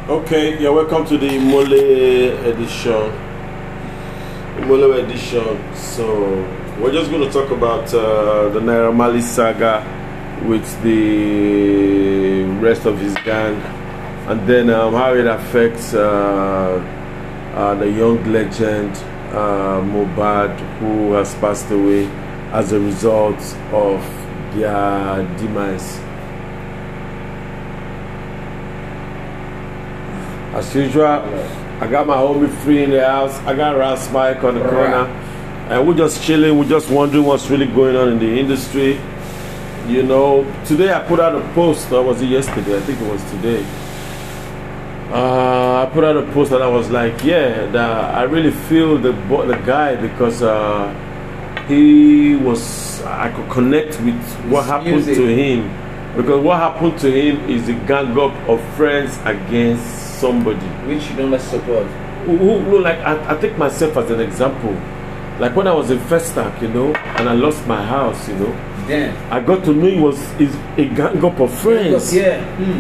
Okay, you're welcome to the Mole edition. Mole edition. So we're just going to talk about the Naira Marley saga with the rest of his gang, and then how it affects the young legend Mohbad, who has passed away as a result of their demise. As usual, I got my homie Free in the house. I got Ras Mike on the corner, and we're just chilling. We're just wondering what's really going on in the industry. You know, today I put out a post, or was it yesterday? I think it was today. I put out a post and I was like, yeah, I really feel the guy, because I could connect with what happened to him, because what happened to him is a gang up of friends against somebody which you don't support. Who like I take myself as an example. Like when I was in Festac, you know, and I lost my house, you know. Then I got to know is a gang up of friends. Yeah.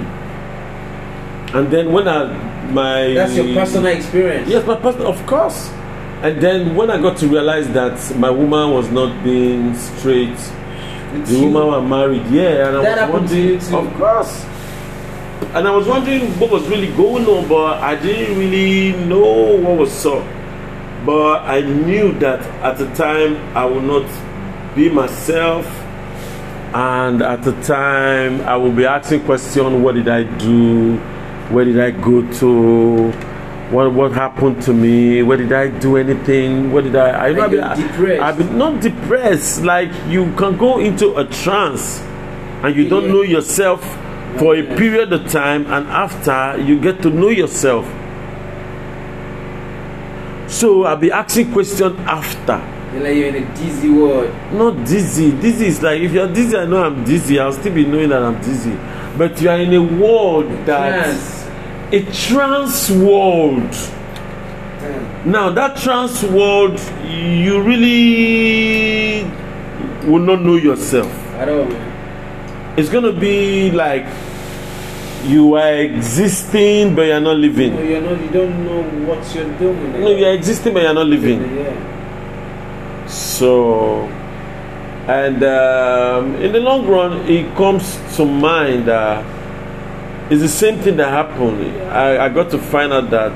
And then when that's your personal experience. Yes, my personal, of course. And then when I got to realize that my woman was not being straight, the woman was married, and I was wondering, of course. And I was wondering what was really going on, but I didn't really know what was up. But I knew that at the time I would not be myself, and at the time I would be asking questions: what did I do? Where did I go to? What happened to me? Where did I do anything? What did I depressed. I've been not depressed. Like, you can go into a trance and you don't know yourself for a period of time, and after you get to know yourself. So I'll be asking questions after. You're like you're in a dizzy world. Not dizzy. Dizzy is like, if you're dizzy, I know I'm dizzy. I'll still be knowing that I'm dizzy. But you are in a world a trance world. Now that trance world, you really will not know yourself. I don't. It's gonna be like you are existing but you're not living. No, you're not. You don't know what you're doing. No, you're existing but you're not living. Yeah. So, and in the long run, it comes to mind that it's the same thing that happened. I got to find out that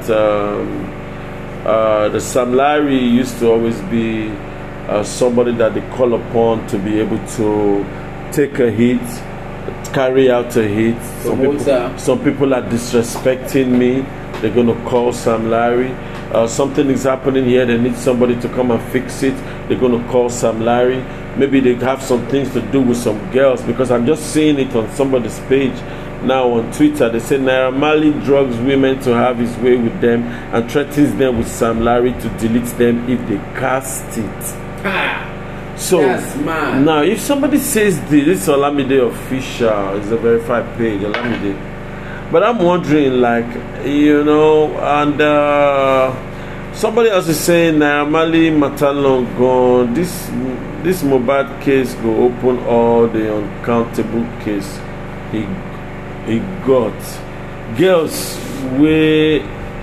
the Sam Larry used to always be somebody that they call upon to be able to take a hit, carry out a hit. Some people are disrespecting me. They're going to call Sam Larry. Something is happening here. They need somebody to come and fix it. They're going to call Sam Larry. Maybe they have some things to do with some girls, because I'm just seeing it on somebody's page now on Twitter. They say Naira Marley drugs women to have his way with them and threatens them with Sam Larry to delete them if they cast it. So now, if somebody says this is Olamide official, it's a verified page, Olamide. But I'm wondering, like, you know, and somebody else is saying Naira Marley matter long gone. This Mohbad case go open all the uncountable case he got. Girls where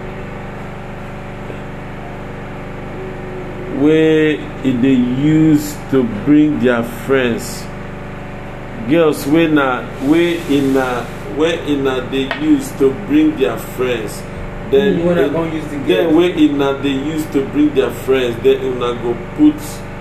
they used to bring their friends. Girls where they used to bring their friends. Then they used to bring their friends. Then una go put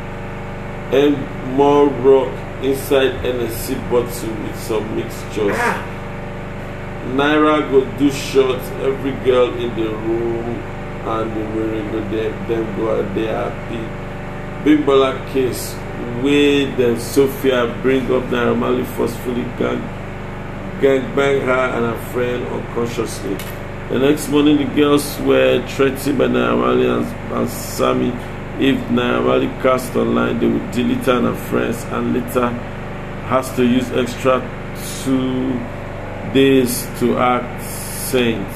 more rock inside NSC bottle with some mixtures. Naira go do shots, every girl in the room, and the them go out there happy. Big Baller case where the Sophia bring up Naira Marley forcefully gang bang her and her friend unconsciously. The next morning, the girls were threatened by Naira Marley and Sammy. If Naira Marley cast online, they would delete her and her friends, and later has to use extra 2 days to act saint.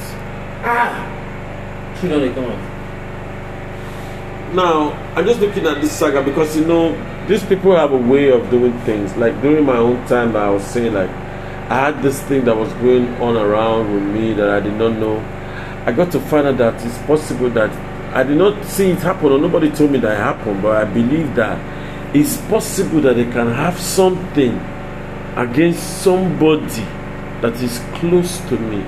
Now, I'm just looking at this saga because, you know, these people have a way of doing things. Like during my own time, I was saying, like, I had this thing that was going on around with me that I did not know. I got to find out that it's possible that I did not see it happen, or nobody told me that it happened, but I believe that it's possible that they can have something against somebody that is close to me,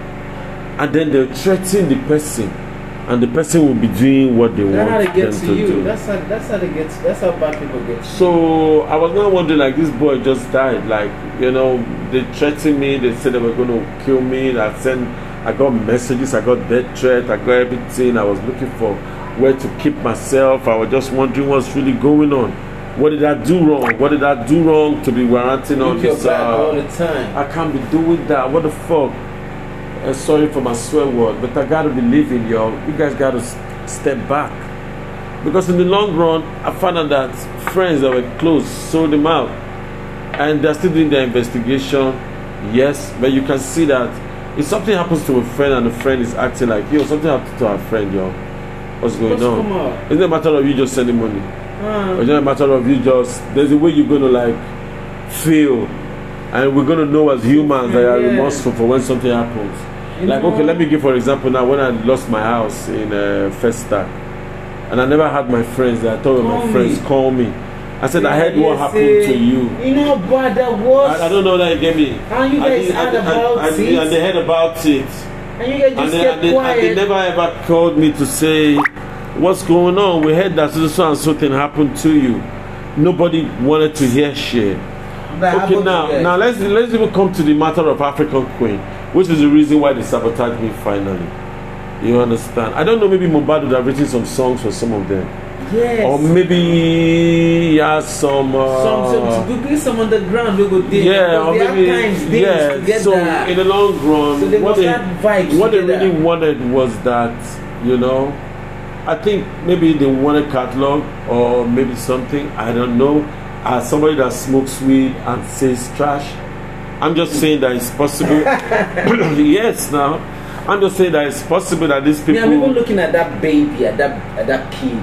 and then they'll threaten the person, and the person will be doing what they want how they get them to to you. do. That's how they get. That's how bad people get. So I was now wondering, like, this boy just died. Like, you know, they threatened me. They said they were going to kill me. I got messages. I got death threat. I got everything. I was looking for where to keep myself. I was just wondering what's really going on. What did I do wrong? What did I do wrong to be warranting all this? All the time. I can't be doing that. What the fuck? Sorry for my swear word, but I gotta be living, yo. You guys gotta step back, because in the long run, I found out that friends that were close sold them out, and they're still doing their investigation. Yes, but you can see that if something happens to a friend and the friend is acting like, yo, something happened to our friend, yo, what's going on? It's not a matter of you just sending money. It's not a matter of you just, there's a way you're gonna like feel, and we're gonna know as humans that are remorseful for when something happens. Like, okay, let me give for example now, when I lost my house in Festac, and I never had my friends that I thought my friends call me. I said, I heard what happened to you. You know how bad that was? I don't know that you get me. And you guys heard about it. And they heard about it. And you guys just kept quiet. And they never ever called me to say, what's going on? We heard that so and so thing happened to you. Nobody wanted to hear shit. Okay, now let's even come to the matter of African Queen, which is the reason why they sabotaged me finally. You understand? I don't know, maybe Mohbad would have written some songs for some of them. Yes. Or maybe he has some some underground logo there. Yeah, or maybe so that. In the long run, so what they really wanted was that, you know, I think maybe they wanted catalog or maybe something, I don't know. As somebody that smokes weed and says trash, I'm just saying that it's possible. Yes, now I'm just saying that it's possible that these people. Yeah, I'm even looking at that baby, at that kid.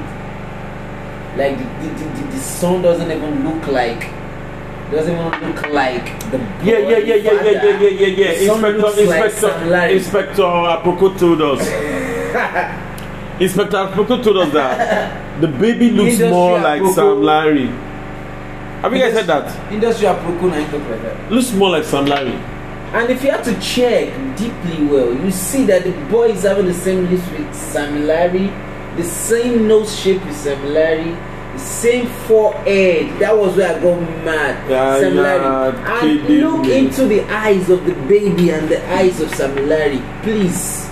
Like the son doesn't even look like the boy. Yeah. Inspector Apoko told us. Inspector Apoko told us that the baby looks more like Sam Larry. Have you guys heard that? Industry Apoko and stuff like that. Looks more like Sam Larry. And if you have to check deeply well, you see that the boy is having the same lips with Sam Larry, the same nose shape with Sam Larry, the same forehead. That was where I got mad. Sam Larry. And look into the eyes of the baby and the eyes of Sam Larry, please.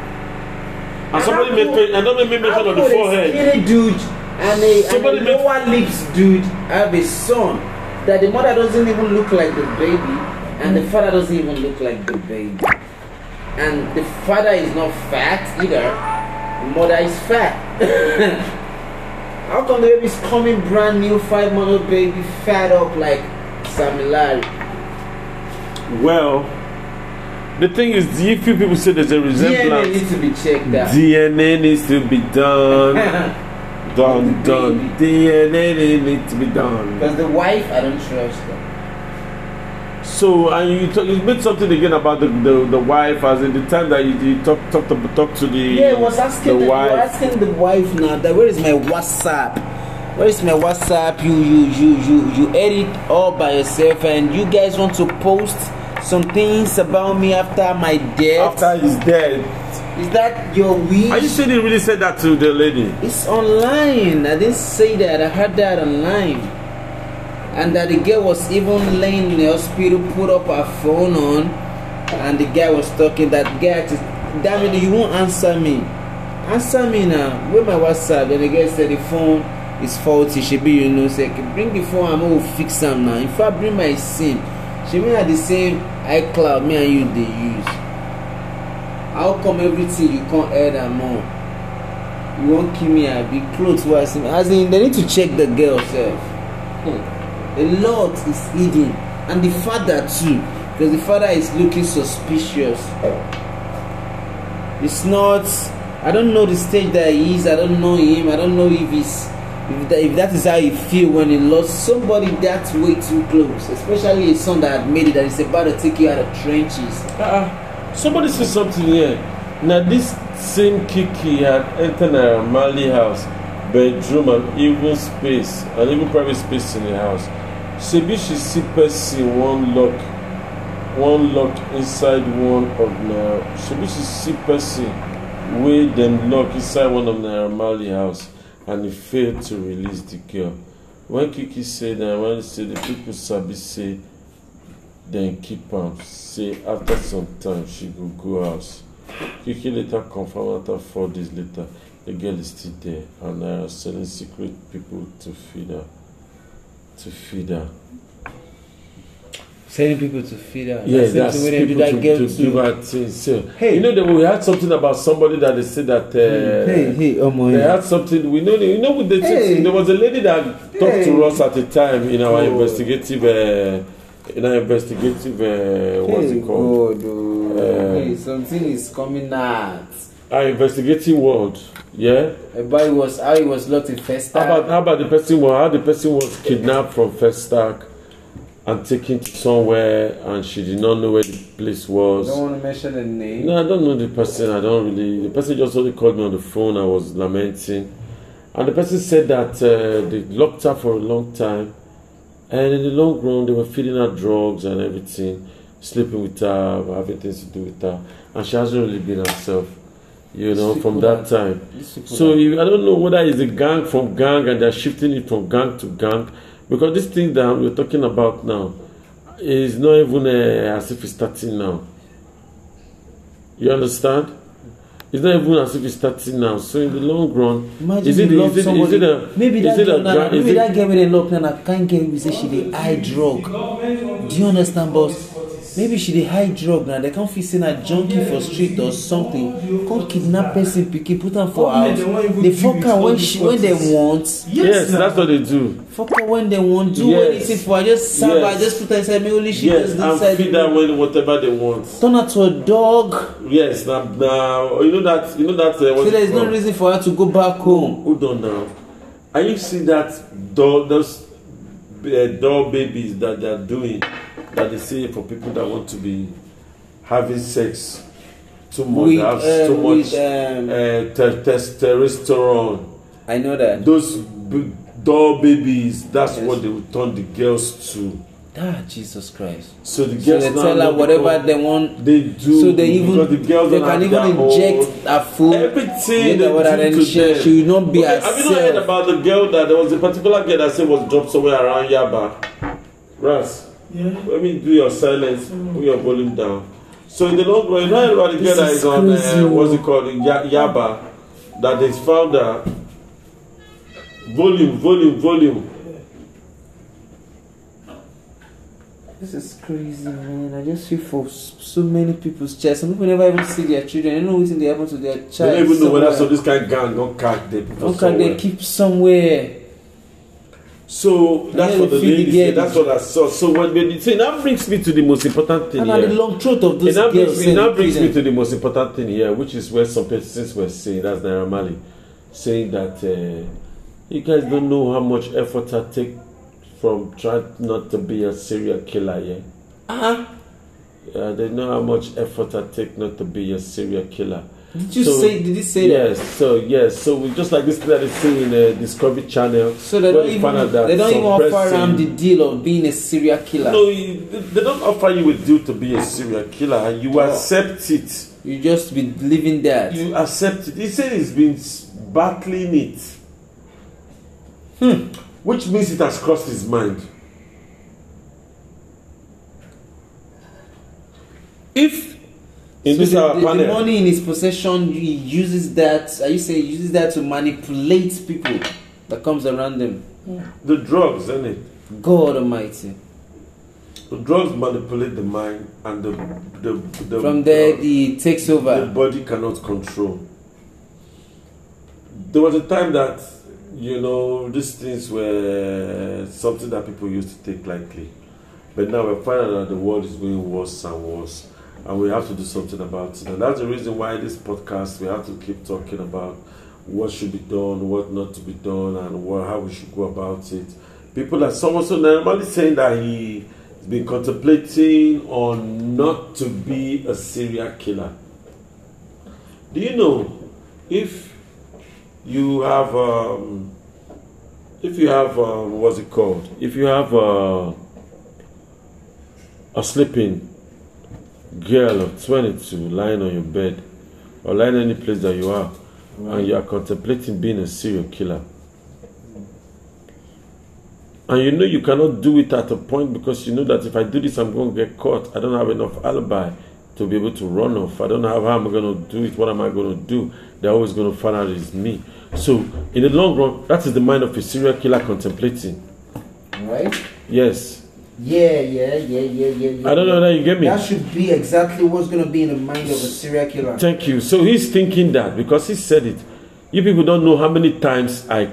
And somebody made mention of the forehead. Skinny dude and a lower lips dude have a son that the mother doesn't even look like the baby, and the father doesn't even look like the baby, and the father is not fat either. The mother is fat. How come the baby is coming brand new 5-month-old baby fat up like Sam Larry? Well, the thing is, if few people say there's a resemblance, DNA needs to be checked out. DNA needs to be done. Done. DNA needs to be done. Because the wife, I don't trust her. So, and you made something again about the wife, as in the time that you talked to the was asking the wife. Asking the wife now that where is my WhatsApp? Where is my WhatsApp? You edit all by yourself, and you guys want to post some things about me after my death. After he's dead. Is that your wish? Are you sure you really said that to the lady? It's online. I didn't say that. I heard that online. And that the girl was even laying in the hospital, put up her phone on, and the guy was talking. That guy said, damn it, you won't answer me. Answer me now. Where my WhatsApp? Then the guy said the phone is faulty. She be, you know, say, bring the phone, I'm going to fix them now. If I bring my SIM, she may have the same iCloud me and you they use. How come everything you can't add and more? You won't kill me, I'll be close to us. As in, they need to check the girl self. A lot is hidden. And the father too. Because the father is looking suspicious. It's not, I don't know the stage that he is, I don't know him, I don't know if that is how he feel when he lost somebody that's way too close. Especially a son that had made it, that is about to take you out of trenches. Somebody said something here. Now this same Kiki had entered Naira Marley house, bedroom and even space, and even private space in the house. Shebi she see person one lock inside one of Naira. Shebi she see person wey dem lock inside one of Naira Marley house, and he failed to release the girl. When Kiki said that, when he said the people sabi say dem keep am, say after some time she go house. Kiki later confirmed after 4 days later the girl is still there, and they are selling secret people to feed her. Sending people to feed her. Yeah, that's people to give her things. So, hey, you know that we had something about somebody that they said that they had something. We know, you know, with the there was a lady that talked to us at the time in our investigative. What's it called? Something is coming out. Our investigating world, yeah. About how he was locked in Festac. How about the person? How the person was kidnapped from Festac and taken to somewhere, and she did not know where the place was. I don't want to mention the name. No, I don't know the person. The person just only called me on the phone. I was lamenting, and the person said that they locked her for a long time, and in the long run they were feeding her drugs and everything, sleeping with her, having things to do with her, and she hasn't really been herself, you know, from that time. So I don't know whether it's a gang from gang and they're shifting it from gang to gang, because this thing that we're talking about now is not even as if it's starting now. You understand? It's not even as if it's starting now. So in the long run, imagine maybe that girl with a lock and I can't get we say she dey high drug. Do you understand, boss? Maybe she dey high drug now. They can't feel saying a junkie for street or something. Come kidnap person, picky, put her for house. They fuck her when they want. Yes, that's what they do. Fuck her when they want. Do anything for her. Just serve her. Just put her inside me. Only she just inside. And feed her when whatever they want. Turn her to a dog. Yes, now you know that. So there is no reason for her to go back home. Hold on now. And you see that those doll babies that they are doing, that they say for people that want to be having sex too much, testosterone. I know that. Those doll babies, that's what they will turn the girls to. Jesus Christ. So the girls they tell her whatever they want. They do. So they can even inject her food. Everything she will not be herself. Have you not heard about the girl that there was a particular girl that said was dropped somewhere around Yaba? Ras. Yeah. Let me do your silence, put your volume down. So in the long run, you know about the girl that is on what's it called, Yaba, that they found her. Volume. This is crazy, man. I just feel for so many people's chest. Some people never even see their children. They don't know what they happen to their child. They don't even know whether so this kind of gang don't catch them. Don't catch them, keep somewhere. So that's what the lady said. That's what I saw. So when they say, that brings me to the most important thing here. And the long throat of those girls. It now brings me to the most important thing here, which is where some persons were saying, that's Naira Marley, saying that you guys don't know how much effort I take from trying not to be a serial killer, yeah? They know how much effort I take not to be a serial killer. Did you say that? Yes. So we just like this thing that they say in the Discovery Channel. So they don't even offer them the deal of being a serial killer. No, they don't offer you a deal to be a serial killer. You accept it. You just be living that. You accept it. He said he's been battling it. Which means it has crossed his mind. If in this our panel, the money in his possession, he uses that. Are you saying he uses that to manipulate people that comes around them? The drugs, isn't it? God Almighty. The drugs manipulate the mind, and the from there he takes over. The body cannot control. There was a time that, you know, these things were something that people used to take lightly, but now we're finding that the world is going worse and worse. And we have to do something about it. And that's the reason why this podcast, we have to keep talking about what should be done, what not to be done, and how we should go about it. People are someone so normally saying that he's been contemplating on not to be a serial killer. Do you know if you have what's it called? If you have a sleeping girl of 22 lying on your bed or lying any place that you are, and you are contemplating being a serial killer, and you know you cannot do it at a point because you know that if I do this, I'm going to get caught. I don't have enough alibi to be able to run off. I don't know how I'm going to do it. What am I going to do? They're always going to find out it's me. So, in the long run, that is the mind of a serial killer contemplating. Right? Yes. Yeah. I don't know that you get me. That should be exactly what's going to be in the mind of a serial killer. Thank you. So he's thinking that because he said it. You people don't know how many times I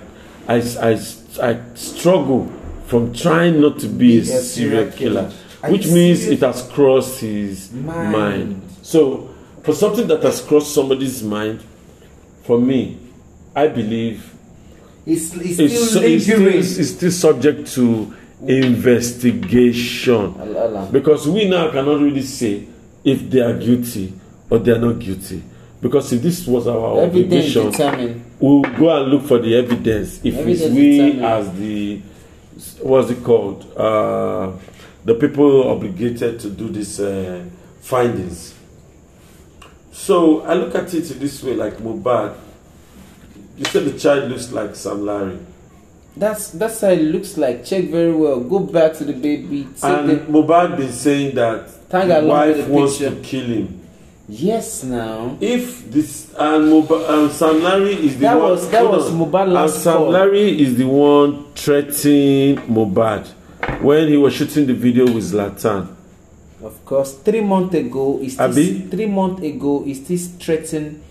struggle from trying not to be a serial killer. Which means it has crossed his mind. So, for something that has crossed somebody's mind, for me, I believe it's still subject to investigation. Because we now cannot really say if they are guilty or they are not guilty. Because if this was our obligation, we'll go and look for the evidence. If it's we as the, what's it called? The people obligated to do these findings. So I look at it this way, like Mohbad. You said the child looks like Sam Larry. That's how it looks like. Check very well. Go back to the baby. And Mohbad been saying that the wife wants to kill him. Yes, now. If this and Sam Larry is the one. That was Mohbad last and Sam call. Larry is the one threatening Mohbad when he was shooting the video with Zlatan. Of course, 3 months ago, he still threatened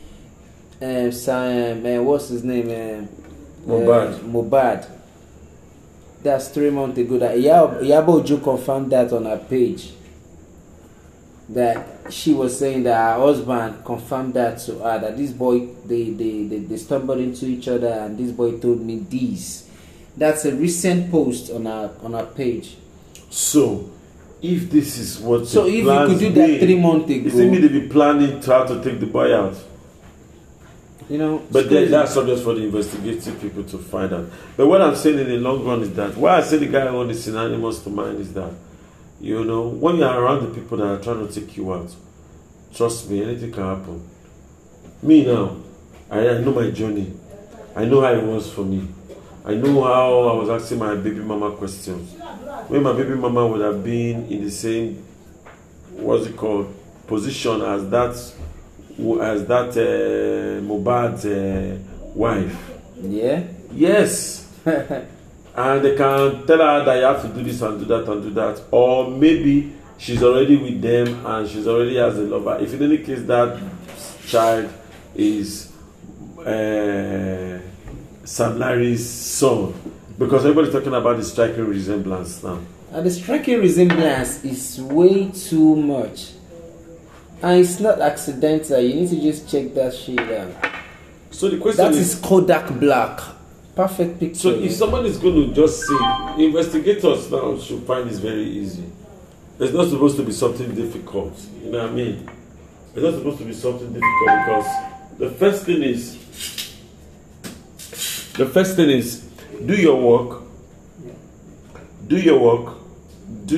what's his name? Mohbad. That's 3 months ago. That Iyabo Ojo confirmed that on her page. That she was saying that her husband confirmed that to her, that this boy they stumbled into each other and this boy told me this. That's a recent post on our page. So, if this is what so if you could do that 3 months ago, you think me to be planning to how to take the boy out? You know, but then that's subject for the investigative people to find out. But what I'm saying in the long run is that why I say the guy on is synonymous to mine is that, you know, when you are around the people that are trying to take you out, trust me, anything can happen. Me now, I know my journey. I know how it was for me. I know how I was asking my baby mama questions. When my baby mama would have been in the same, what's it called, position as that Mohbad's wife. Yeah. Yes. And they can tell her that you have to do this and do that and do that, or maybe she's already with them and she's already as a lover. If in any case that child is Sam Larry's son, because everybody's talking about the striking resemblance now. And the striking resemblance is way too much. And it's not accidental. You need to just check that shit out. So the question is Kodak Black. Perfect picture. So if somebody is going to just say, investigators now should find this very easy. It's not supposed to be something difficult. You know what I mean? It's not supposed to be something difficult because the first thing is do your work. Do your work. Do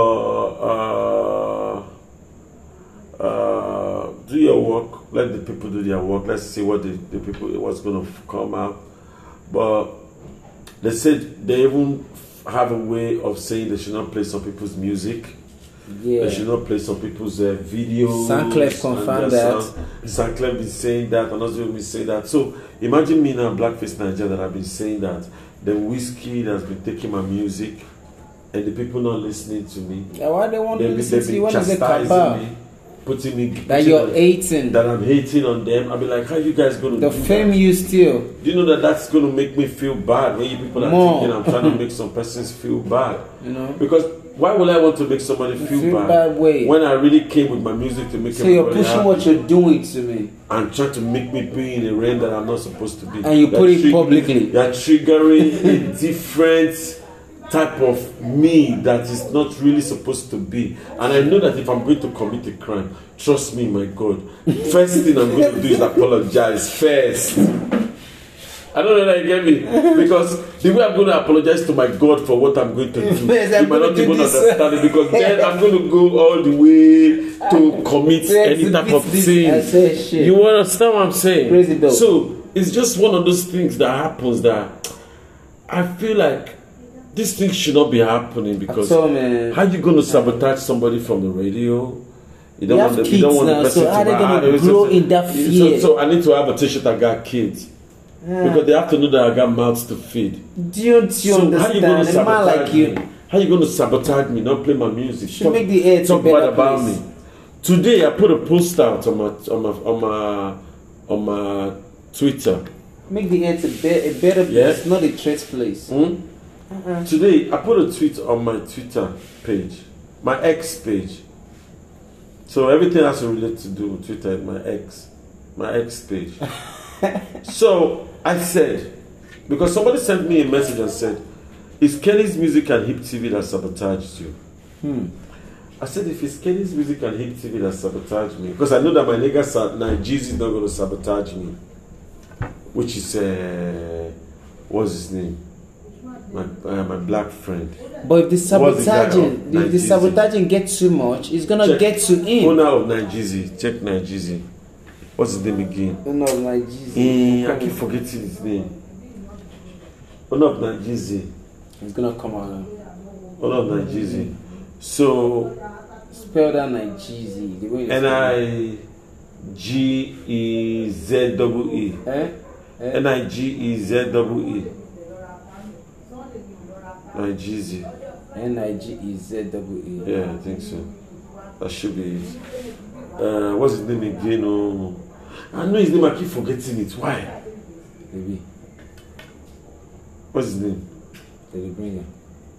your work. Let the people do their work. Let's see what what's going to come out. But they said they even have a way of saying they should not play some people's music. Yeah. They should not play some people's videos. Sanclef confirmed that. Sanclef been saying that, and also been saying that. So imagine me now, Blackface Nigeria, that have been saying that. The whiskey that's been taking my music, and the people not listening to me. Yeah, why they want to listen to you? What is the me, putting me that you're hating, that I'm hating on them. I'll be like, how you guys going to the do fame that? You still? Do you know that that's going to make me feel bad when you people are thinking I'm trying to make some persons feel bad? You know, because why would I want to make somebody feel bad when I really came with my music to make? So you're pushing happy, what you're doing to me, and trying to make me be in a realm that I'm not supposed to be, and you put it publicly. You're triggering a different type of me that is not really supposed to be. And I know that if I'm going to commit a crime, trust me, my God, first thing I'm going to do is apologize first. I don't know that you get me. Because the way I'm going to apologize to my God for what I'm going to do, you might not even understand it, because then I'm going to go all the way to commit any type of sin. You understand what I'm saying? So it's just one of those things that happens that I feel like this thing should not be happening, because how are you going to sabotage somebody from the radio? You don't want the person so how are they going to grow in that fear? So I need to have a t-shirt that got kids. Because they have to know that I got mouths to feed. Don't you understand? How you going to sabotage me? How you going to sabotage me? Not play my music. Should make the air talk bad about me. Today I put a post out on my Twitter. Make the air a better place, not a threat place. Today I put a tweet on my Twitter page, my X page. So everything has to relate to do with Twitter, my X page. So I said, because somebody sent me a message and said, "It's Kenny's Music and Hip TV that sabotaged you." I said, if it's Kenny's Music and Hip TV that sabotaged me, because I know that my nigga Nigezie is not going to sabotage me, which is what's his name? My black friend. But if the sabotaging gets too much, it's gonna get to him. Owner of Nigezie, check Nigezie. What's his name again? Owner of Nigezie. I keep forgetting his name. Owner of Nigezie. It's gonna come out now. Owner of Nigezie. So spell that Nigezie. The way Nigeeze. Nigeeze. Nigezie. Nigeeze. Yeah, I think so. That should be it. What's his name again? Oh, I know his name, I keep forgetting it. Why? Maybe. What's his name? Let me bring him.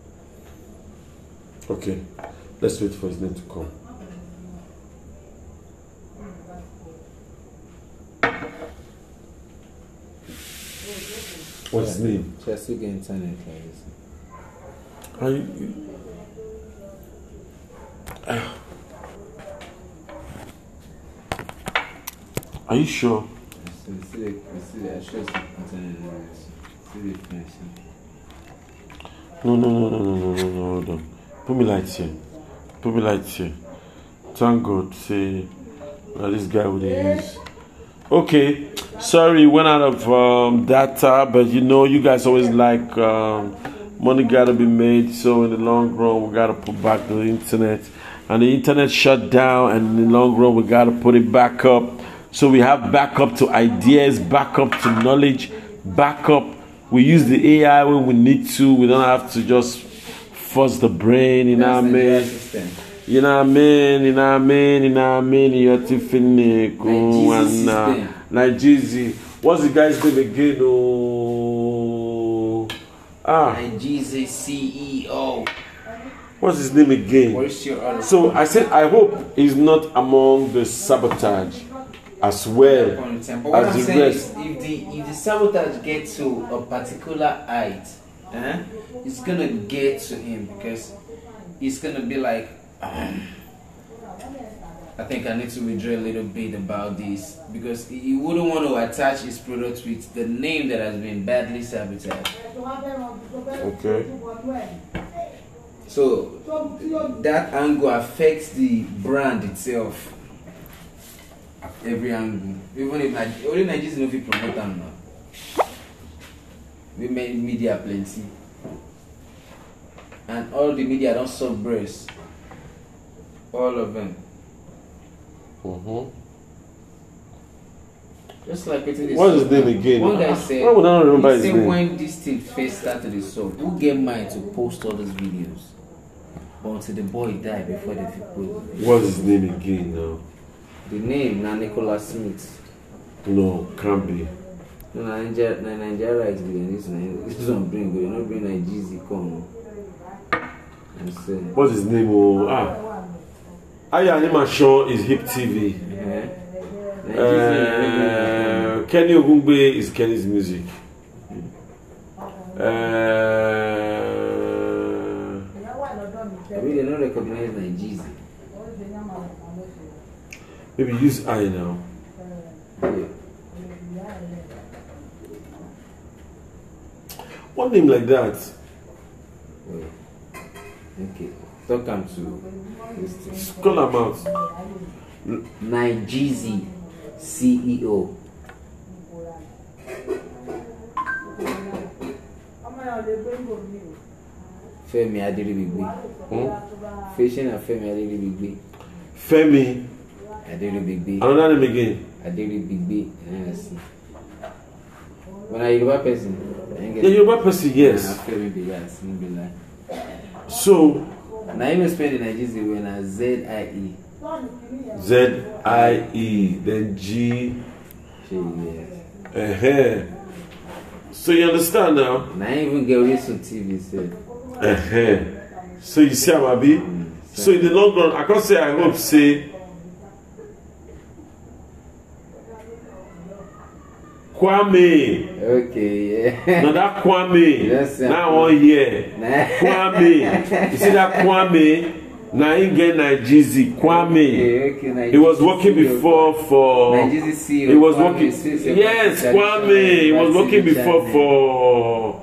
Okay, let's wait for his name to come. What's his name? Chelsea get internet. Are you sure? No, hold on. Put me lights here. Thank God, say that this guy would use. Okay, sorry, went out of data, but you guys always like money gotta be made, so in the long run we gotta put back the internet. And the internet shut down, and in the long run we gotta put it back up. So we have backup to ideas, backup to knowledge, backup. We use the AI when we need to. We don't have to just force the brain, you know what I mean? You know what I mean? You're Tiffany, Nigezie. What's the guy's name again? Nigezie CEO. What's his name again? So I said, I hope he's not among the sabotage as well as the rest. If the sabotage gets to a particular height, it's gonna get to him, because it's gonna be like, I think I need to withdraw a little bit about this, because he wouldn't want to attach his product with the name that has been badly sabotaged. Okay. So that angle affects the brand itself. Every angle, even if only Nigeria no fit promote them now. We made media plenty, and all the media don't serve breast. All of them. Just like this. What's his name again? One guy said, why would I not remember his name? When this thing first started the song, who get mind to post all those videos? But until the boy died before they post. What's his name again now? The name na Nicholas Smith. No, can't be. No, Nigeria is being this one bring good. Not bring Nigezie come. What's his name? Aya Animation is Hip TV. Kenny Ogungbe is Kenny's Music. Maybe use I now. Yeah. One name like that. Wait. Okay. Talk him to. Call him out. Nigezie CEO. Femi Aderibigbe. Fashion and Femi Aderibigbe. Femi Aderibigbe. Another name again. Aderibigbe. When I Yoruba person. Yeah, Yoruba person, yes. Femi be that. So. Now you spell the Nigezie when I ZIE. ZIE, then G. Yes. So you understand now? Now I even get away some TV said. So you see how I be? So in the long run, I can't say I hope say Kwame. Okay, yeah. Now that Kwame. Yes, now 1 year. Kwame. You see that Kwame? Now he get Nigezie. Kwame. Okay, he was working before for. Nigezie CEO. He was working. Yes, Kwame. He was working before for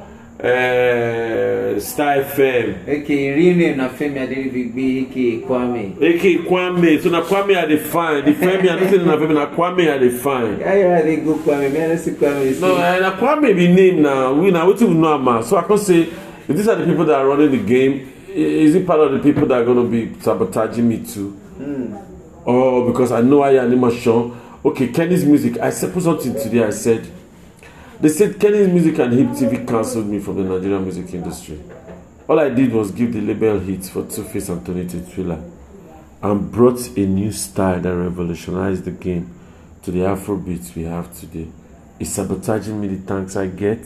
Star FM. Okay, real name na Femi Aderibigbe, aka Kwame. Aka Kwame. So na Kwame are the fine. The Femi are not na Femi. Na Kwame are the fine. Yeah, they go Kwame. Me I see Kwame. No, na Kwame be name now. We now what we know am. So I can say if these are the people that are running the game. Is it part of the people that are going to be sabotaging me too? Or because I know I am animation. Okay, Kenny's Music. I said put something today. I said they said Kenny's Music and Hip TV cancelled me from the Nigerian music industry. All I did was give the label hits for Two Face and Tony Thriller and brought a new style that revolutionized the game to the Afrobeats we have today. Is sabotaging me the thanks I get?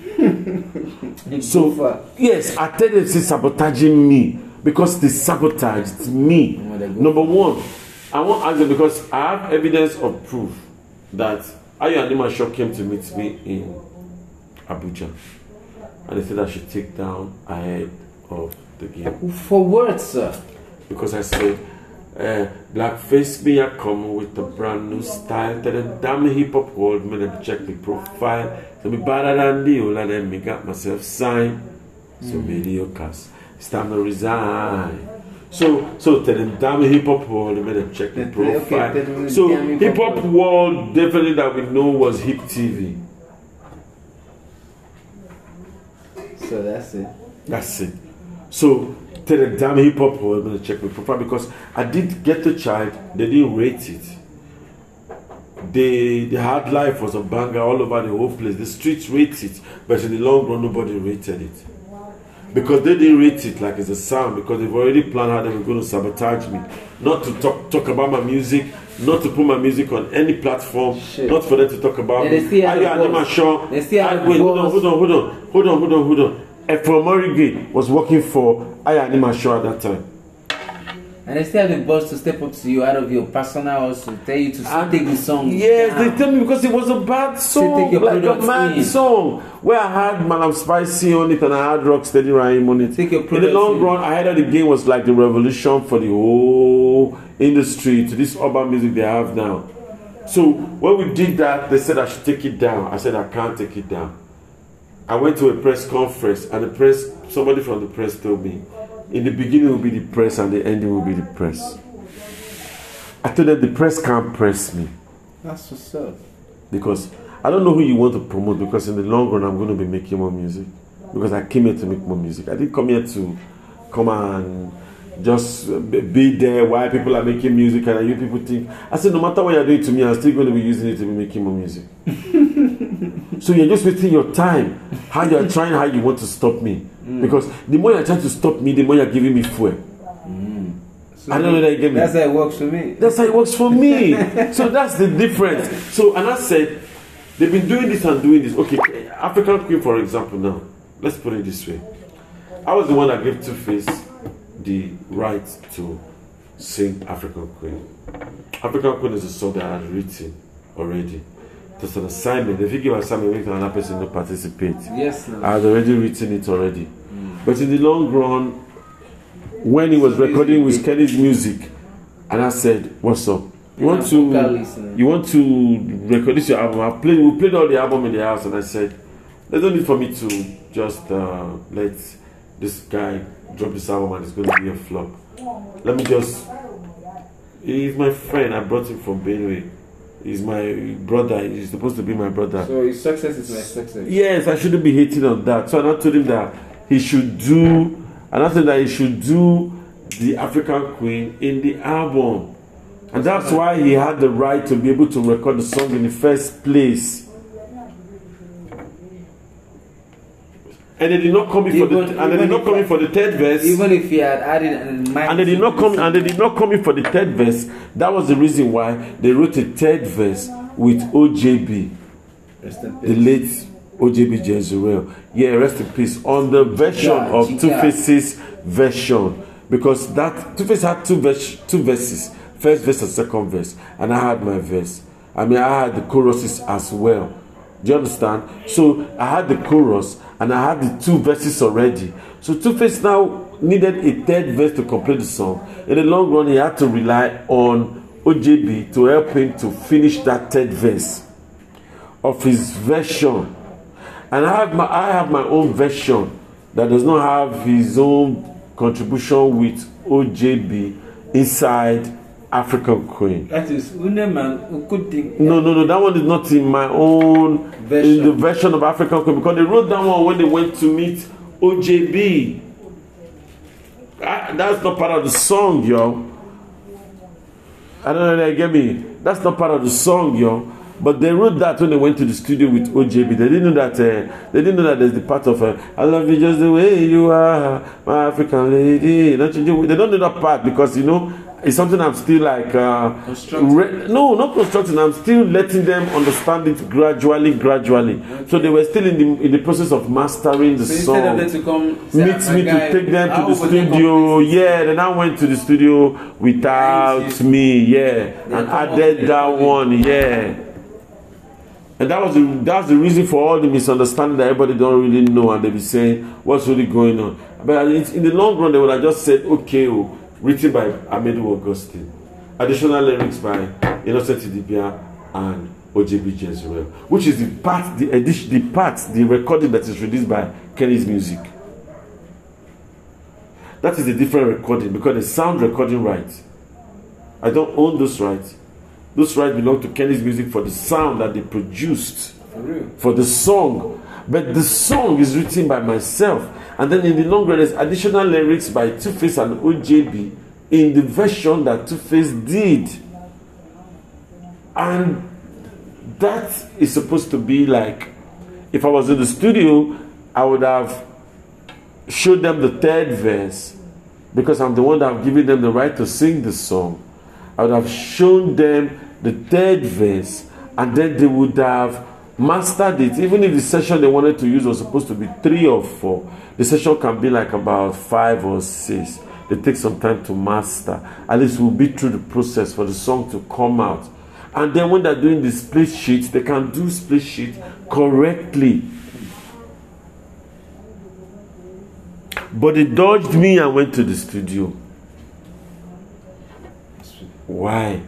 So yes, I tell them it's sabotaging me because they sabotaged me. Number one, I won't ask them because I have evidence of proof that Ayo Animashaw came to meet me in Abuja and they said I should take down ahead of the game. For what, sir? Because I said Blackface me I come with a brand new style to the damn hip hop world. Me them check the profile. So me better than the whole of them. Me got myself signed. So mediocres. It's time to resign. So to the damn hip hop world, me them check the profile. Okay, so hip hop world definitely that we know was Hip TV. So that's it. That's it. So tell the damn hip hop world, I'm gonna check my profile because I did get the child. They didn't rate it. The hard life was a banger all over the whole place. The streets rate it, but in the long run, nobody rated it because they didn't rate it like it's a sound. Because they've already planned how they were going to sabotage me, not to talk about my music, not to put my music on any platform, not for them to talk about me. Hold on. Efron Morige was working for Ayo Animashaw at that time. And they still have the boss to step up to you out of your personal house to tell you to take the song. Yes, they tell me because it was a bad song, like a mad song. Where I had Malam Spicy on it and I had Rocksteady Rahim on it. In the long run, I heard that the game was like the revolution for the whole industry to this urban music they have now. So when we did that, they said I should take it down. I said I can't take it down. I went to a press conference and somebody from the press told me, in the beginning will be the press and the ending will be the press. I told them the press can't press me. That's what's up. Because I don't know who you want to promote because in the long run I'm going to be making more music. Because I came here to make more music. I didn't come here to come and just be there while people are making music and you people think. I said no matter what you're doing to me, I'm still going to be using it to be making more music. So you're just wasting your time. How you're trying, how you want to stop me. Because the more you're trying to stop me, the more you're giving me fuel. So I don't know that you get me. That's how it works for me. That's how it works for me. So that's the difference. So, and I said, they've been doing this and doing this. Okay, African Queen, for example, now. Let's put it this way. I was the one that gave Two Face the right to sing African Queen. African Queen is a song that I had written already. It's an assignment. If you give an assignment, make another person to participate. Yes, no. I had already written it already. But in the long run, when he was recording with Kenny's Music, and I said, "What's up? you want to record this your album. We played all the album in the house, and I said, there's no need for me to just let this guy drop this album and it's going to be a flop. Let me just. He's my friend. I brought him from Benue. He's my brother. He's supposed to be my brother. So his success is my success. Yes, I shouldn't be hating on that. So I told him that he should do. And I said that he should do the African Queen in the album. And that's why he had the right to be able to record the song in the first place. And they did not come in for the third verse. Even if he had added and they did not come in for the third verse. That was the reason why they wrote a third verse with OJB, the late OJB Jezreel. Yeah, rest in peace. On the version of Two-Face's version, because that Two-Face had two verses, first verse and second verse, and I had my verse. I mean, I had the choruses as well. Do you understand? So I had the chorus and I had the two verses already. So Two-Face now needed a third verse to complete the song. In the long run, he had to rely on OJB to help him to finish that third verse of his version. And I have my own version that does not have his own contribution with OJB inside African Queen. That is Uneman. No. That one is not in my own version. In the version of African Queen, because they wrote that one when they went to meet OJB. That's not part of the song, yo. I don't know if you get me. That's not part of the song, yo. But they wrote that when they went to the studio with OJB. They didn't know that. They didn't know that there's the part of "I love you just the way you are, my African lady." They don't know that part because it's something I'm still like. No, not constructing. I'm still letting them understand it gradually. Okay. So they were still in the process of mastering the song. Instead of them to come meet me to take them to the studio. Yeah, then I went to the studio without me. Yeah, and added that one. Yeah. And that's the reason for all the misunderstanding that everybody don't really know, and they be saying what's really going on. But in the long run, they would have just said, okay, written by Amedu Augustine, additional lyrics by Innocent Idibia and OJB Jezreel, which is the recording that is released by Kenny's Music. That is a different recording because the sound recording rights. I don't own those rights. Those rights belong to Kenny's Music for the sound that they produced for the song. But the song is written by myself. And then in the long run, there's additional lyrics by Two-Face and OJB in the version that Two-Face did. And that is supposed to be like, if I was in the studio, I would have showed them the third verse because I'm the one that have given them the right to sing the song. I would have shown them the third verse, and then they would have mastered it. Even if the session they wanted to use was supposed to be 3 or 4, the session can be like about 5 or 6. They take some time to master. At least we'll be through the process for the song to come out. And then when they're doing the split sheets, they can do split sheet correctly. But they dodged me and went to the studio. Why?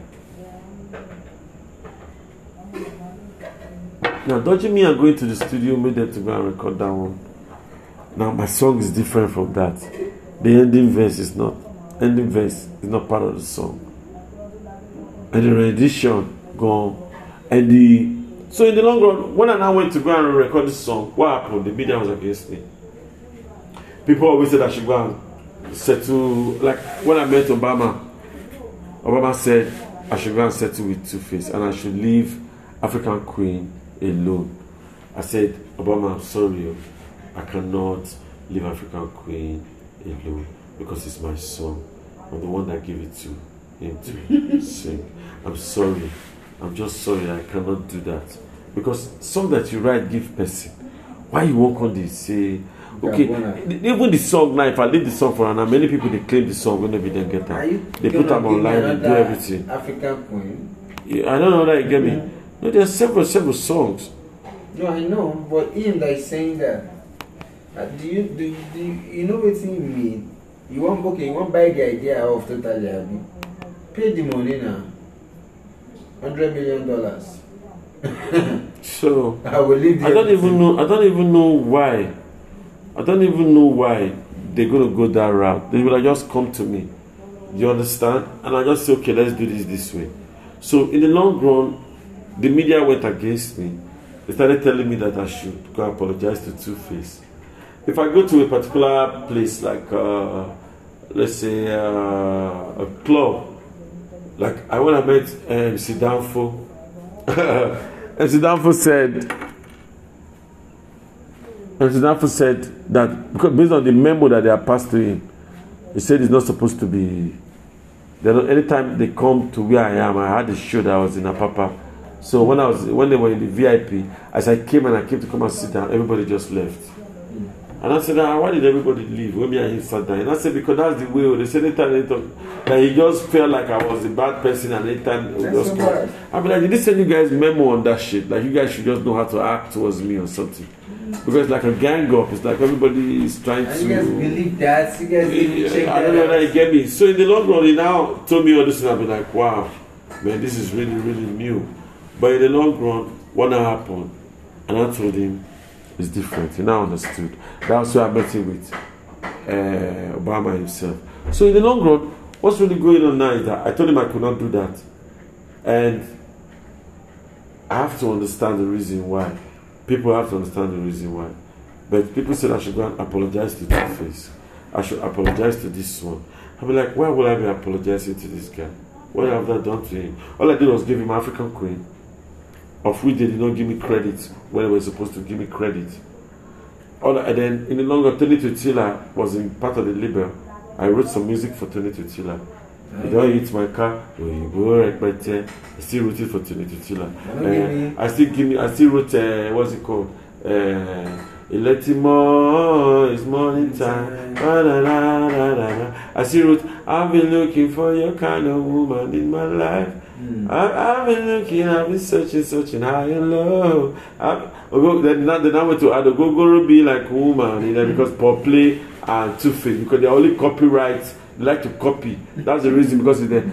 Now, dodging me and going to the studio made them to go and record that one. Now, my song is different from that. The ending verse is not part of the song. And the rendition gone. So in the long run, when I now went to go and record this song, what happened? The media was against me. People always said I should go and settle. Like when I met Obama said I should go and settle with Two-Face and I should leave African Queen alone. I said, Obama, I'm sorry, I cannot leave African Queen alone because it's my song. I'm the one that gave it to him to sing. I'm sorry. I'm just sorry I cannot do that. Because song that you write give person. Why you won't come and say, okay, even the song now, if I leave the song for now, many people they claim the song when they get that. They put them online and do everything. African Queen. Yeah, I don't know that you get me. No, there are several songs. No, I know, but him like saying that. Do you know what he mean? You want buy the idea of totally pay the money now. $100 million. So I will leave. I don't even know why. I don't even know why they're gonna go that route. They will have just come to me. You understand? And I just say, okay, let's do this way. So in the long run, the media went against me. They started telling me that I should go apologize to Two-Face. If I go to a particular place like let's say a club, like I when I met MC Danfo, MC Danfo said that because based on the memo that they are passed to him, he said it's not supposed to be. Anytime they come to where I am, I had a show that I was in Apapa. So when they were in the VIP, as I came to come and sit down, everybody just left. And I said, why did everybody leave when me and him sat down? And I said, because that's the way. They said anytime they talk, that he just felt like I was a bad person, and anytime it just come. I'd be like, did they send you guys memo on that shit? Like you guys should just know how to act towards me or something. Because it's like a gang up. It's like everybody is trying to. You guys believe that? You guys check that? I don't know that you get me. So in the long run, he now told me all this, and I've been like, wow, man, this is really, really new. But in the long run, what now happened? And I told him it's different. He now understood. That's why I met him with Obama himself. So in the long run, what's really going on now is that I told him I could not do that. And I have to understand the reason why. People have to understand the reason why. But people said I should go and apologize to Two-Face. I should apologize to this one. I'll be like, why would I be apologizing to this guy? What have I done to him? All I did was give him African Queen, of which they did not give me credit when they were supposed to give me credit. And then in the long run, Tony Tutila was in part of the label. I wrote some music for Tony Tutila. You don't hit my car, you go right by 10. I still wrote it for Tony Tutila. I still wrote what's it called? It's morning time. I still wrote, I've been looking for your kind of woman in my life. I've been looking, I've been searching high and low. Then I went to Adogogoro be like woman, because Pop Play and Two-Face, because they're only copyrights. They like to copy. That's the reason, because they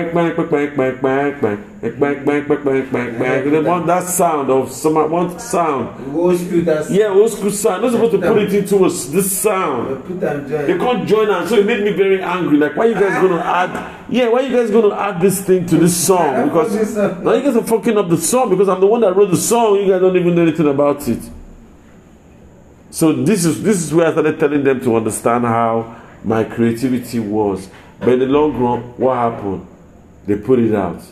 want that sound of someone sound. Old school sound. Not supposed to put it into this sound. They can't join us, so it made me very angry. Like, why you guys gonna add? Yeah, why you guys gonna add this thing to this song? Because now you guys are fucking up the song. Because I'm the one that wrote the song. You guys don't even know anything about it. So this is where I started telling them to understand how my creativity was. But in the long run, what happened? They put it out.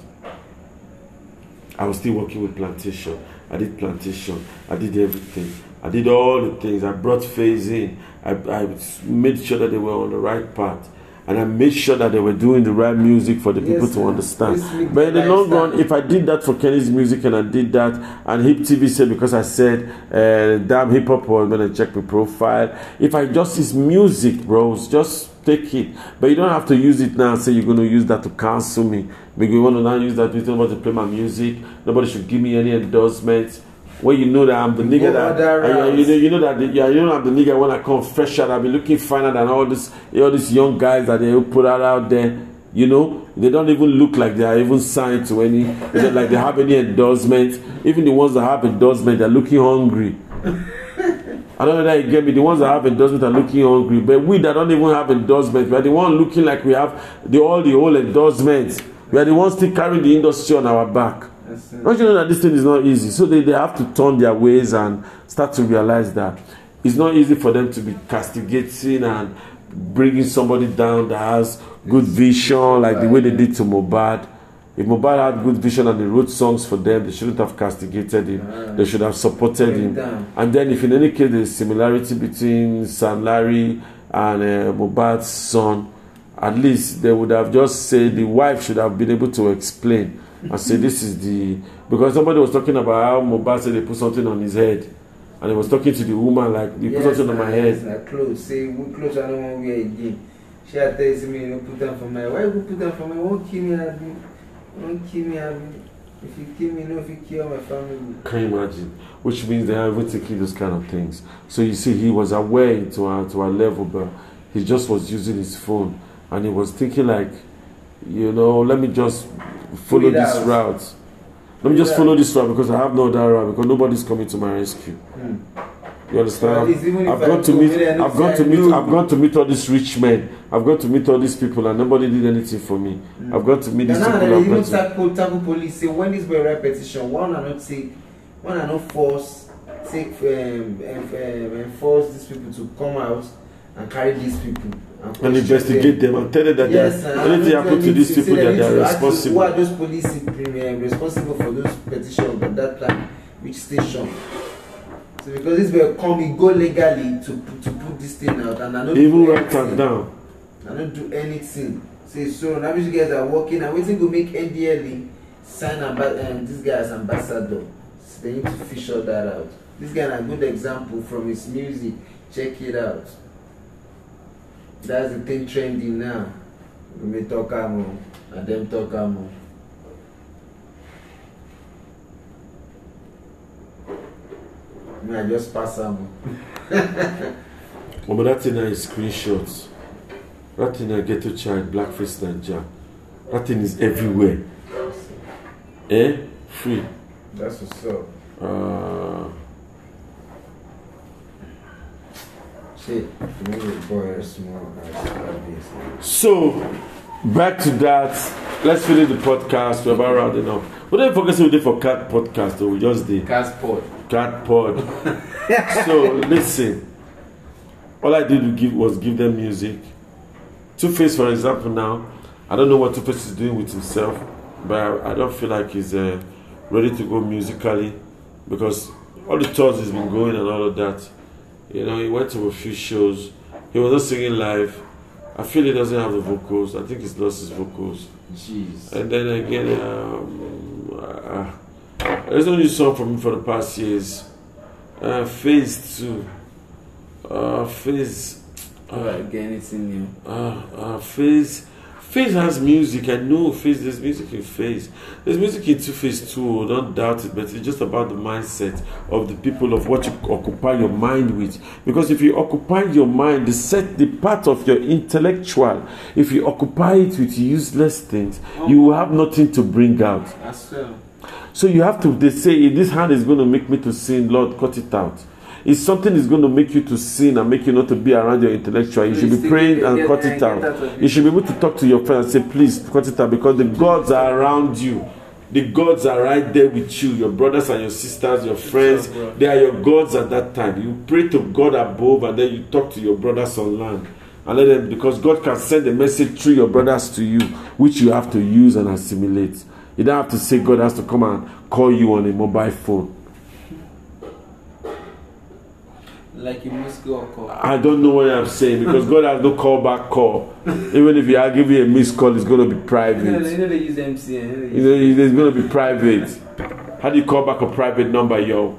I was still working with Plantation. I did Plantation. I did everything. I did all the things. I brought Faze in. I made sure that they were on the right path. And I made sure that they were doing the right music for the people to understand. But in the long run, if I did that for Kenny's music and I did that, and Hip TV said, because I said, damn hip hop was going to check my profile. If I just use music, bros, just take it. But you don't have to use it now and say you're going to use that to cancel me. Because you want to now use that with nobody to play my music. Nobody should give me any endorsements. When you know that I'm the nigga that you know I'm the nigga when I come fresh out, I'll be looking finer than all these young guys that they put out there. You know, they don't even look like they are even signed to any. They don't like they have any endorsement. Even the ones that have endorsement, they're looking hungry. I don't know that you get me. The ones that have endorsement are looking hungry, but we that don't even have endorsement, we are the one looking like we have the whole endorsements. We are the ones still carrying the industry on our back. Don't you know that this thing is not easy? So they have to turn their ways and start to realize that it's not easy for them to be castigating and bringing somebody down that has good vision, like the way they did to Mohbad. If Mohbad had good vision and they wrote songs for them, they shouldn't have castigated him. They should have supported him. And then if in any case there's similarity between Sam Larry and Mohbad's son, at least they would have just said the wife should have been able to explain and say this is because somebody was talking about how Mohbad said they put something on his head, and he was talking to the woman like, they put something on my head. Clothes, say clothes I don't want to wear again. She tells me, you put them for me. Why you put them for me? Won't kill me, Abby. Won't kill me, Abby. If you kill me, no, if you kill my family. Can you imagine? Which means they are even taking those kind of things. So you see, he was aware to our level, but he just was using his phone, and he was thinking like, you know, let me just follow this route. Let me just follow this route because I have no other route because nobody's coming to my rescue. You understand? I've gone to meet all these rich men. I've gone to meet all these people and nobody did anything for me. I've got to meet these people. Even tackle police say when this were repetition, one are not force enforce these people to come out and carry these people and investigate them and tell them that anything happen to these people that they are responsible. Who are those police responsible for those petitions at that time? Which station? So because this will come, go legally to put this thing out, and I don't even write that down. I don't do anything. Say so now these guys are working and waiting to make NDLE sign this guy as ambassador. So they need to fish all that out. This guy is a good example from his music. Check it out. That's the thing trending now. We talk and them talk more. I just pass them. But that thing is screenshots. That thing I get to child, Blackface Ninja. That thing is everywhere. Free. That's what's up. So, back to that. Let's finish the podcast. We're about rounding up. But then focus we did for Cat Podcast, or we just did Cat Pod. So listen. All I did was give them music. Two-Face, for example, now I don't know what Two-Face is doing with himself, but I don't feel like he's ready to go musically because all the tours he's been going and all of that. You know, he went to a few shows. He was not singing live. I feel he doesn't have the vocals. I think he's lost his vocals. Jeez. And then again, there's no new song from him for the past years. Phase 2. Phase. Again, it's in you. Phase has music. I know Phase. There's music in Phase. There's music in Two-Face too. Don't doubt it. But it's just about the mindset of the people, of what you occupy your mind with. Because if you occupy your mind, the part of your intellectual, if you occupy it with useless things, you will have nothing to bring out. That's true. So you have to. They say, if this hand is going to make me to sin, Lord, cut it out. If something is going to make you to sin and make you not to be around your intellectual, you should be praying and cut it out. You should be able to talk to your friend and say, please cut it out, because the gods are around you. The gods are right there with you. Your brothers and your sisters, your friends, they are your gods at that time. You pray to God above and then you talk to your brothers on land. And let them, because God can send a message through your brothers to you, which you have to use and assimilate. You don't have to say God has to come and call you on a mobile phone. Like you must go call. I don't know what I'm saying because God has no callback call. Even if I give you a missed call, it's going to be private. You know they use MCN. It's going to be private. How do you call back a private number, yo?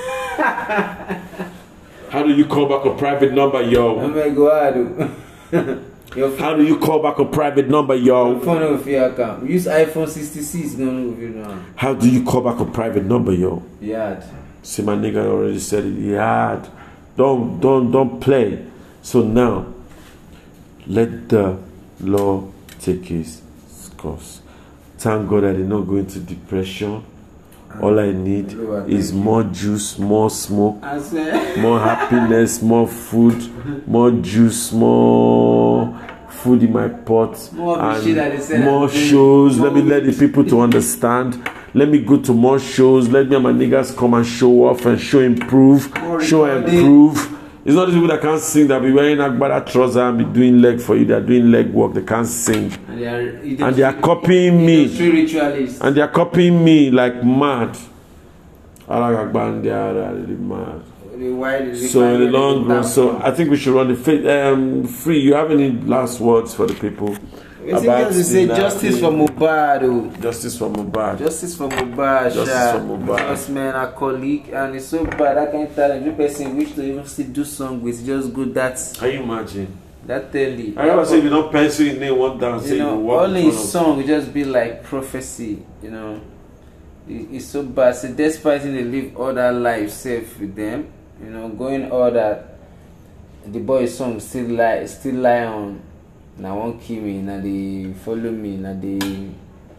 How do you call back a private number, yo? Oh my God. How do you call back a private number, yo? Phone of your account. Use iPhone 66. How do you call back a private number, yo? Yeah. See, my nigga already said it. Yeah. Don't play. So now, let the law take its course. Thank God I did not go into depression. All I need is more juice, more smoke, more happiness, more food, more juice, more food in my pot, and more shows. Let me let the people to understand. Let me go to more shows. Let me and my niggas come and show off and show improve. It's not the people that can't sing that be wearing Agbada trouser and be doing leg for you. They are doing leg work. They can't sing. And they are copying me. And they are copying me like mad. They are really mad. So in the long run, so I think we should run the free. You have any last words for the people? About say justice for Mohbad. Justice for Mohbad. Justice for Mohbad. Justice for Mohbad. Just man, a colleague, and it's so bad. I can't tell every person wish to even still do song with just good. That's. Can you imagine? That tell you. I never say you don't pencil in name one down. You know, all his song will just be like prophecy. You know, it's so bad. So despite they live all that life safe with them, you know, going all that, the boy's song still lie on. Now won't kill me, now they follow me, now they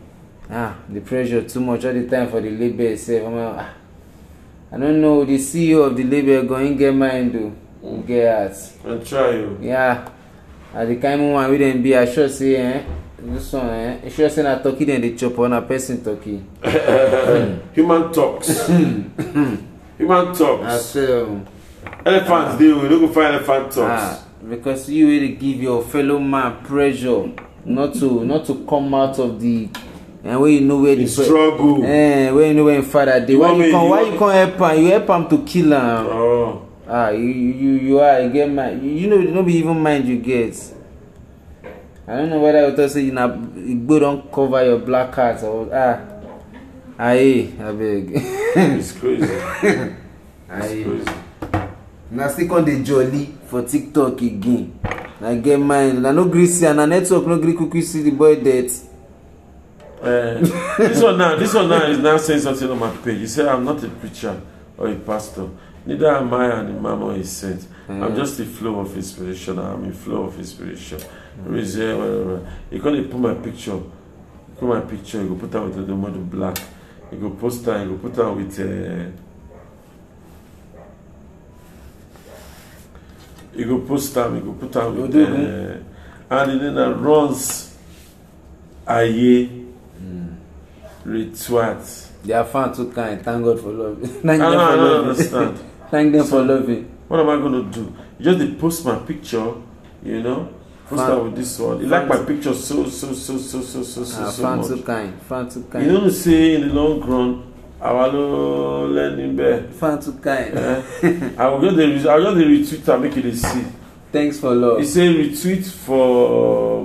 the pressure too much all the time for the label itself. I don't know, the CEO of the label going get mind to get at. And try you. Yeah. At the kind of one we didn't be, I sure say, this one, I sure say na turkey then they chop on a person turkey. Human talks. Human talks. I say, elephants deal, we don't go find elephant talks. Because you really give your fellow man pressure not to come out of the and when you know where the struggle. When you know where father they why you can't help him? You help him to kill him. Oh. You get mind. You know no be even mind you get. I don't know whether you tell say you don't cover your black card or I beg. It's crazy. It's crazy. Now stick on the jolly for TikTok again. I get mine. I no gree see and network no gree quickly see the boy dead. This one now is now saying something on my page. He said I'm not a preacher or a pastor. Neither am I an imam or a saint. I'm just a flow of inspiration. I'm a flow of inspiration. You can't put my picture. You go put her with the model black. You go post her. You go put her with. You go post her. You go put her with. And then it runs. Aye. Retweet. They are fans too kind. Thank God for love. I don't understand. Thank them for loving. What am I going to do? Just they post my picture, you know. Post her with this one. You like my picture so much. Fan too kind. You don't say in the long run, I will learn better. Fan too kind. I will just the retweet and make it a see. Thanks for love. He say retweet for.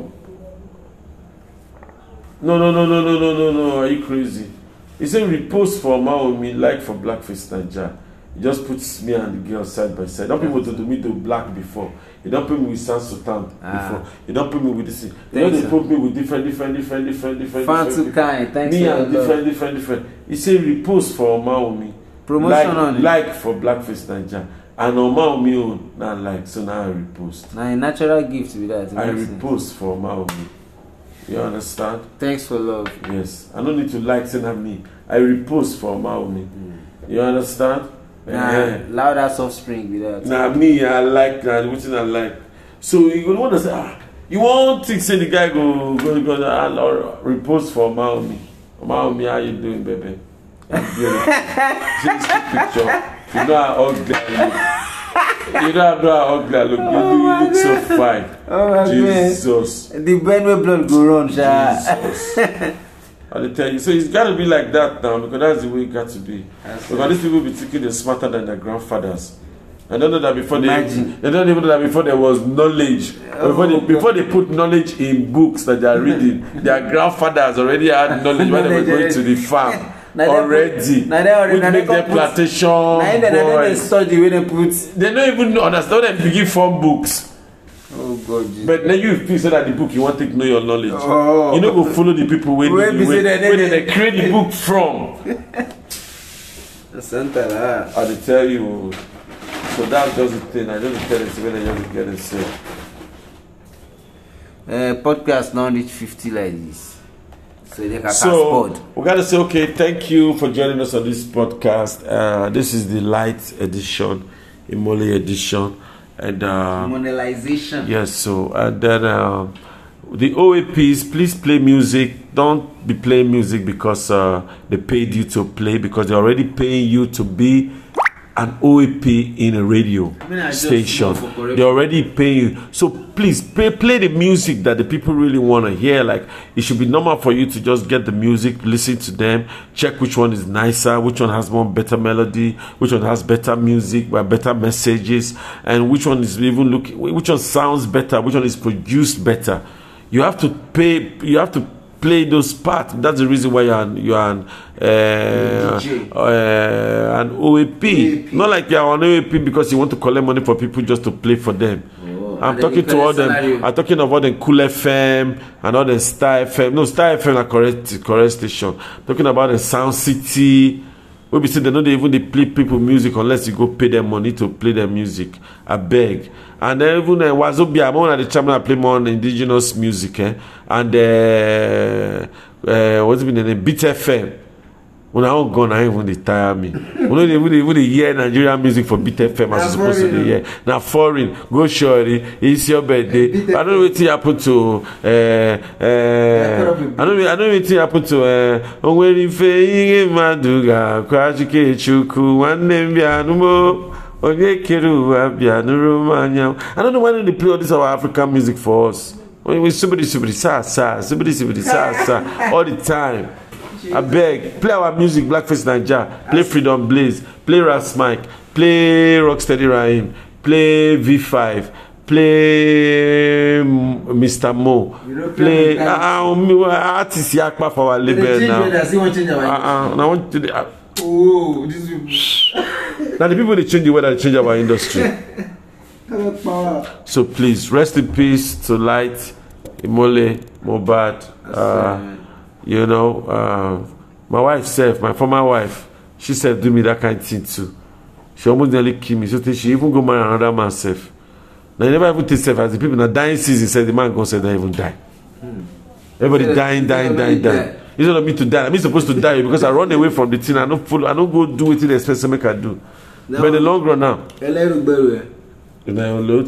No. Are you crazy? He said repost for Maomi, like for Blackface Naija. He just puts me and the girl side by side. Don't people to do me to black before. He don't put me with Sans Sultan before. He don't put me with this. They put me with different. Fan too kind. Thanks me and different. He said repost for Maomi. Promotion on it. Like for Blackface Naija. And on Maomi own, not like. So now I repost. Now a natural gift with that. I repost for Maomi. You understand? Thanks for love. Yes. I don't need to like send at me. I repost for Maomi. You understand? Loud ass offspring with that. Me, I like that. What I like. So you want to say, you won't think say the guy go repost for Maomi. Maomi, how you doing, baby? See this picture. You know how ugly I look. You don't know how ugly I look. You look so fine. Oh my Jesus. Man. The Benway blood go run, Jesus. I'll tell you. So it's got to be like that now because that's the way it got to be. Because these people be thinking they're smarter than their grandfathers. I don't know that before they don't even know that before there was knowledge. Before they put knowledge in books that they are reading, their grandfathers already had knowledge when they were going to the farm. Already, which make their plantation. They study when they put. They don't even understand when they begin form books. Oh God! But then you feel so that the book you want to know your knowledge. You know, go follow the people where they create the book from. I tell you. So that's just the thing. I just tell it when I just get it said. Podcast now reach 50 like this. So we gotta say okay, thank you for joining us on this podcast. This is the light edition, Imole edition, and monetization. Yes, so and then the OAPs, please play music. Don't be playing music because they paid you to play, because they're already paying you to be an OAP in a radio station. They already pay you. So please play the music that the people really want to hear. Like, it should be normal for you to just get the music, listen to them, check which one is nicer, which one has more better melody, which one has better music, better messages, and which one is even which one sounds better, which one is produced better. You have to play those parts. That's the reason why you're an OAP. Not like you're an OAP because you want to collect money for people just to play for them. I'm talking to all them. I'm talking about the Cool FM and all the Star FM. No, Star FM are correct station. I'm talking about the Sound City. We be saying they don't even play people music unless you go pay them money to play their music. I beg. And then even Wazobia, I'm one of the channel I play more on indigenous music, and what's been the name? Beat FM. When I don't go, now even they tire me. When they hear Nigerian music for Beat FM as supposed to hear. Now foreign, go shorty, it's your birthday. I don't know what happened to I don't know what happened to when you feel Maduga, Kwajike Chuku, one name Bianumo, Onyekeru, Bianurumanya. I don't know why they play all this our African music for us. When somebody sa all the time. I beg, play our music, Blackface Naija, play Freedom Blaze, play Ras Mike, play Rocksteady Rahim, play V5, play Mr. Mo, play artist Yakpa for our label now. I want to. Oh, this now the people they change the way that change our industry. So please rest in peace to Light, Imole, Mohbad. You know, my wife said, my former wife, she said, do me that kind of thing too. She almost nearly killed me. So she even go marry another man self. Now, you never even take self as the people in the dying season said the man gonna say they even die. Everybody dying. Instead of me to die, I'm supposed to die because I run away from the thing. I don't go do it in the expense to make I do. Now, but in the long run now. Me, I don't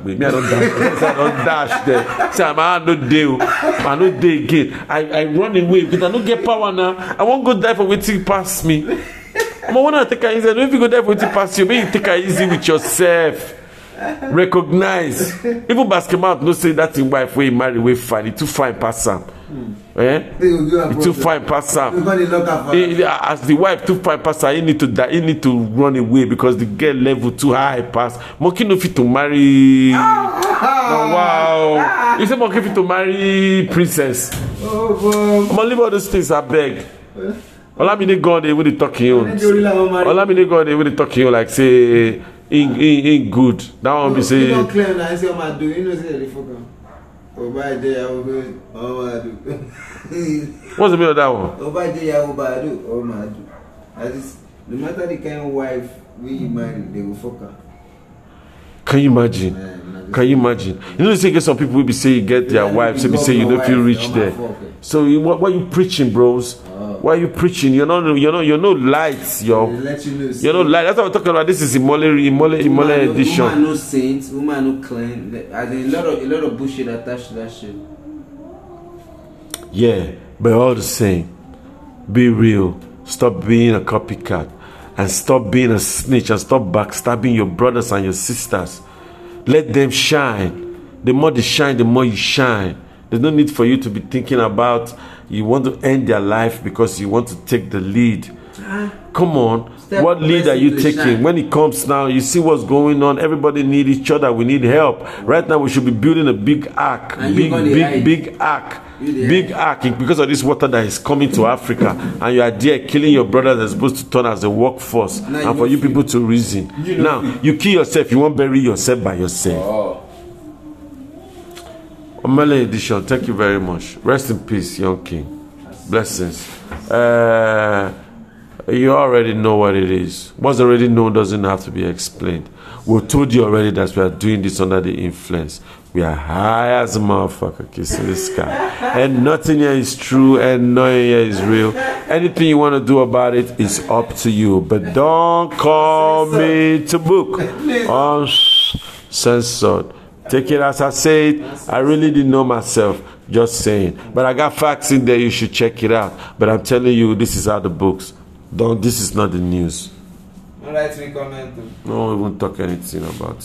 dash there. Say, I no day again. I run away because I don't get power now. I won't go die for waiting past me. I want to take it easy. If you go die for waiting past you, maybe take it easy with yourself. Recognize. Even basketball, no say that in wife where you marry, way fine. It's too fine past Sam. It's too fine past Sam. As the wife too fine past her, you need to die. You need to run away because the girl level too high past. Monkey no fit to marry. Wow. You say monkey fit to marry princess. I'm gonna leave all those things. I beg. Olamide God they will talk you. Olamide God they will talk you like say. In good. That one be say. You don't claim that I say I do. You know say the fuck. Obade I will do. What's the meaning of that one? Obade I will do. Oh my do. That is no matter the kind of wife we marry, they will fuck her. Can you imagine? Can you imagine? You know, you say get some people will be say you get their wives, they say you don't feel rich there. So what are you preaching, bros? Why are you preaching? You're no lights, yo. You're no light. That's what we're talking about. This is Imole edition. Woman no saints, woman no clean. There's a lot of bullshit attached to that shit. Yeah, but all the same, be real. Stop being a copycat. And stop being a snitch and stop backstabbing your brothers and your sisters. Let them shine. The more they shine, the more you shine. There's no need for you to be thinking about you want to end their life because you want to take the lead. Come on. What lead are you taking? Shine. When it comes now, you see what's going on. Everybody need each other. We need help. Right now, we should be building a big ark. Big ark. Big ark because of this water that is coming to Africa. And you are there killing your brothers that's supposed to turn as a workforce. And for you people to reason. Now, you kill yourself. You won't bury yourself by yourself. Omele edition, thank you very much. Rest in peace, young king. Blessings. You already know what it is. What's already known doesn't have to be explained. We told you already that we are doing this under the influence. We are high as a motherfucker kissing the sky. And nothing here is true and nothing here is real. Anything you want to do about it is up to you. But don't call me to book. Uncensored. Take it as I said. I really didn't know myself. Just saying. But I got facts in there. You should check it out. But I'm telling you, this is how the books. This is not the news. All right, we comment. No, we won't talk anything about it.